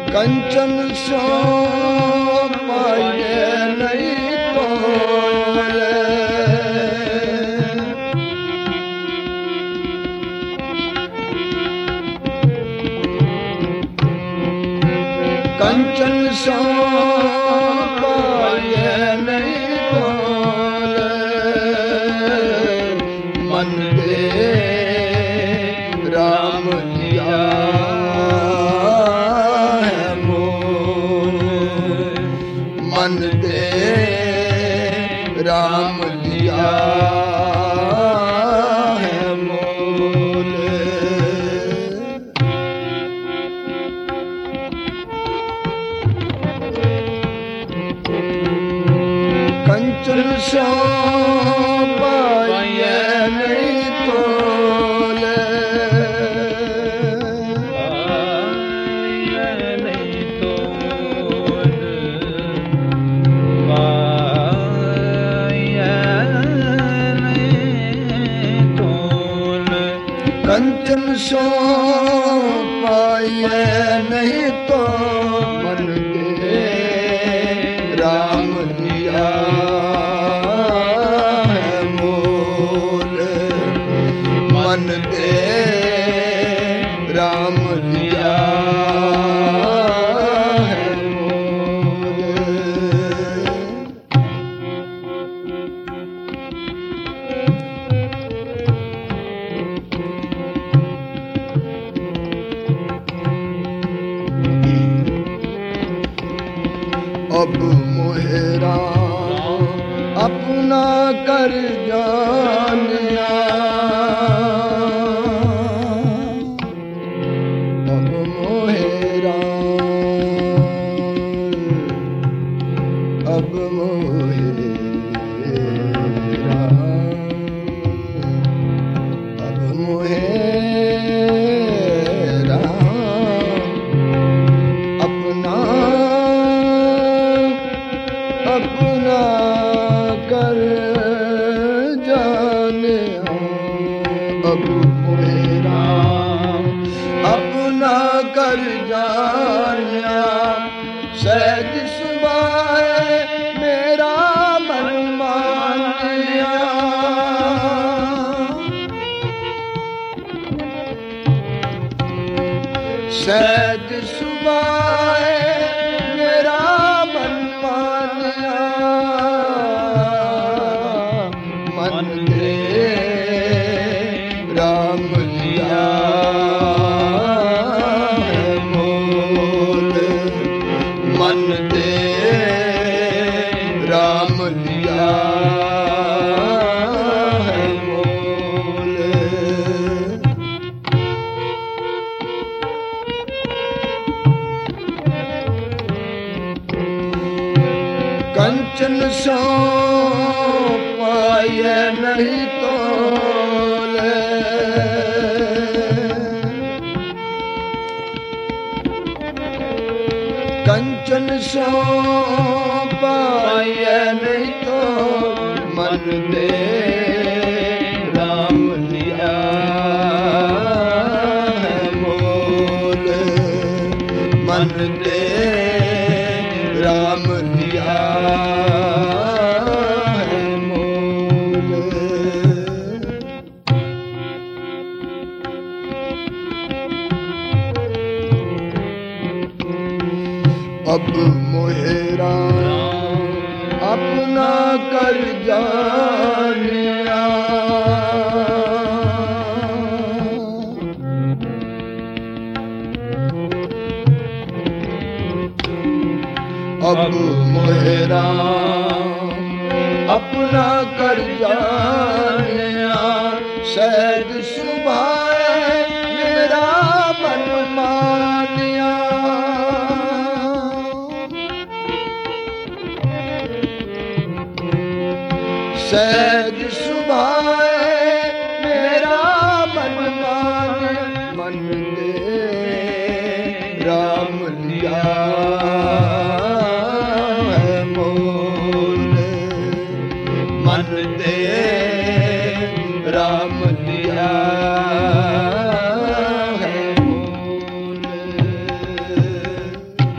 कंचन सो पाए नहीं तोले, कंचन सो पाए नहीं तोले, मन दे राम दिया मन दे राम दिया है मोल। कंचन सो पाए नहीं तोले, कंचन सो पाए नहीं तो मन दे राम दिया है मोल, मन दे राम दिया है मोल। अब मोहरा अपना कर जानिया, अब मोहरा अब मोहरा अब मोहरा अपना अपना कर जाने, अब मेरा अपना कर जाने, सहज सुभाए मेरा मन मानिया, सहज सुभाए मेरा मन मानिया, मन दे राम दिया है मोल, मन दे राम दिया है मोल। कंचन सो पाए नहीं तोले, कंचन सो पाए नहीं तो मन दे राम दिया है मोल, मन दे राम दिया है मोल। अब मोहरा अपना कर जानिया, अब मोहरा अपना कर जानिया, सहज सुभाए मेरा मन मानिया, सहज सुभाए मेरा मन माने, मन दे राम दिया है मोल, मन दे राम दिया है मोल।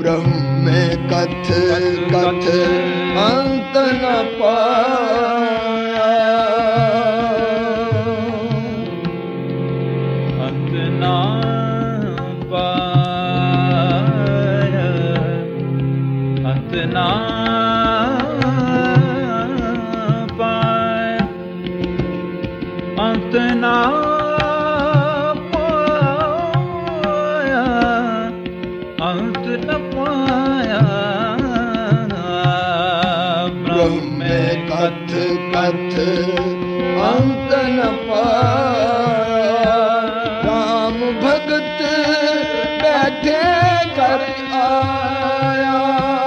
ब्रह्म में कथ कथ अंत न पाया, अंत न पाया, अंत न पाया, अंत न पाया, अंत न पाया। ब्रह्म में कथ कथ अंत न पाया, राम भगत बैठे कर आया,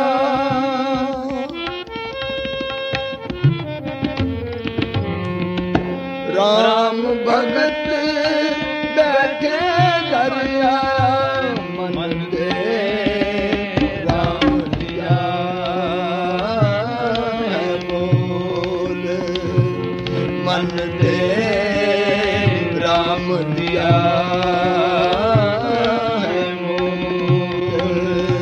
राम भगत बैठे कर आया, मन दे राम दिया है बोल, मन दे राम दिया है मोल।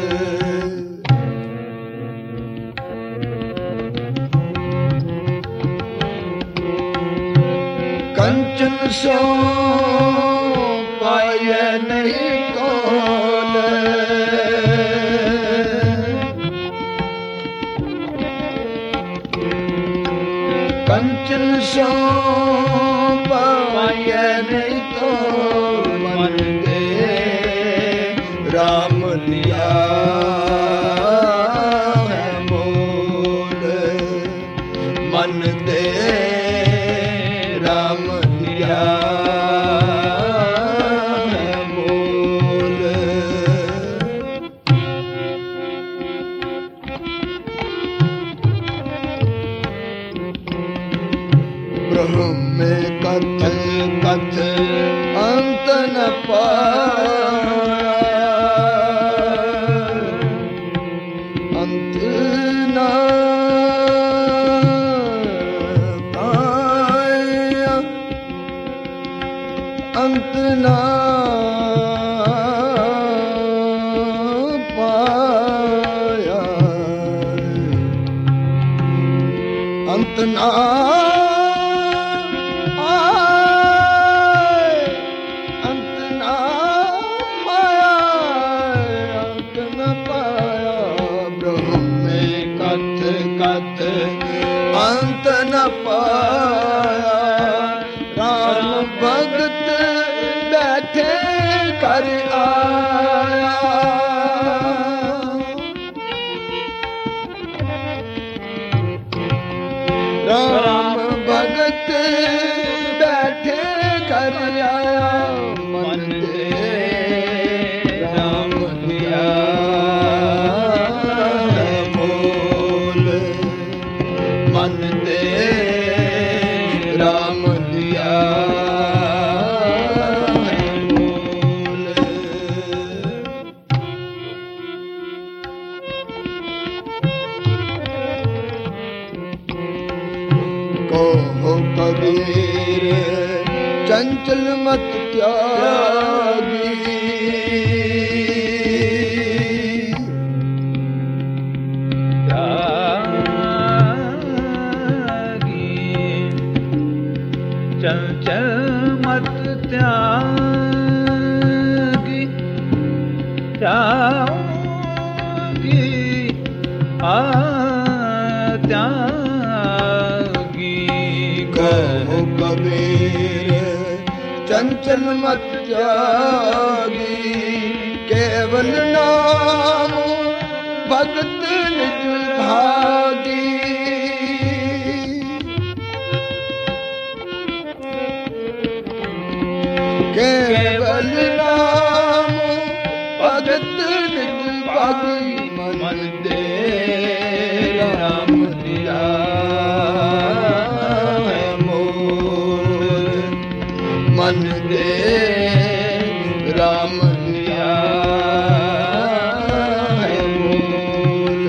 कंचन सो पाए नहीं कौन, कंचन सो पाए नहीं तो मन दे राम लिया है मोल, मन दे राम लिया है मोल। ब्रह्म में कथ कथ अंत न पाया, अंत न पाया, अंत न पाया, अंत न अंत न पाया, राम भगत बैठे कर आया, राम भगत बैठे कर आया, मन दे राम दिया है मोल, मन दे राम दिया है मोल। कहो कबीर चंचल मत त्यागी, चंचल मत त्यागी, त्यागी त्यागी। कहो कबीर चंचल मत त्यागी, केवल नाम भगत निज भागी, केवल राम भगत निज भागी, मन दे राम दिया है मोल, मन दे राम दिया है मोल।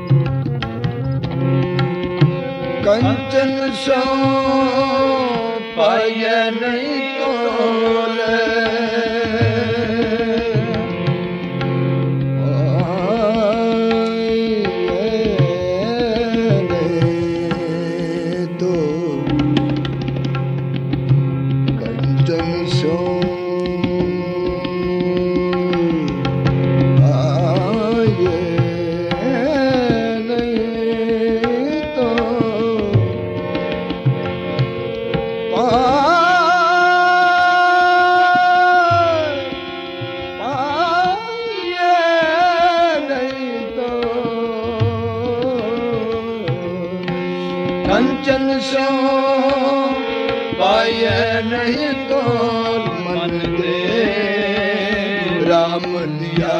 कंचन सो पाए नहीं तोले तो कंचन सो कंचन सो पाए नहीं तो मन दे राम लिया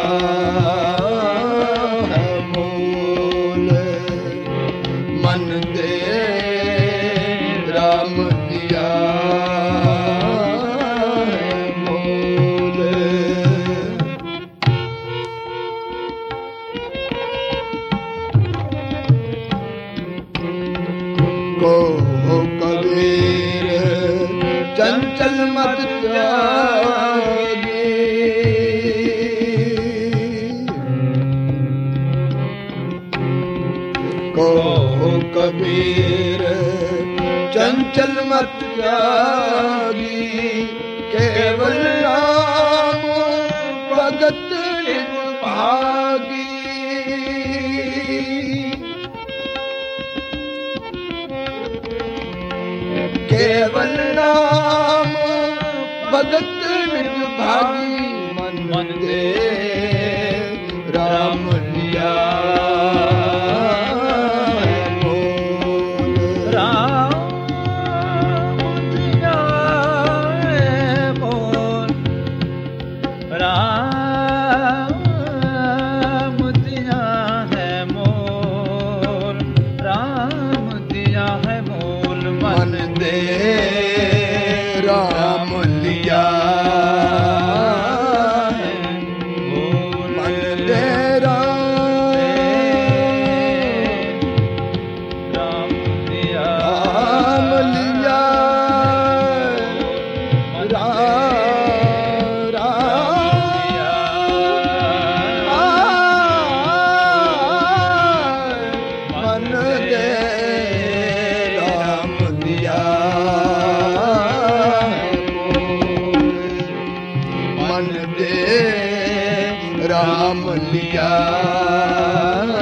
है मोल मन दे राम लिया है मोल को कबीर चंचल मत त्यागी को कबीर चंचल मत त्यागी केवल राम भगत भागी केवल नाम भगत भागी मन दे राम लिया है मोल राम दिया है मोल राम दिया है मोल राम दिया है मोल मन दे राम लिया है मोल मन दे राम दिया राम लिया मन दे राम लिया मन दे राम लिया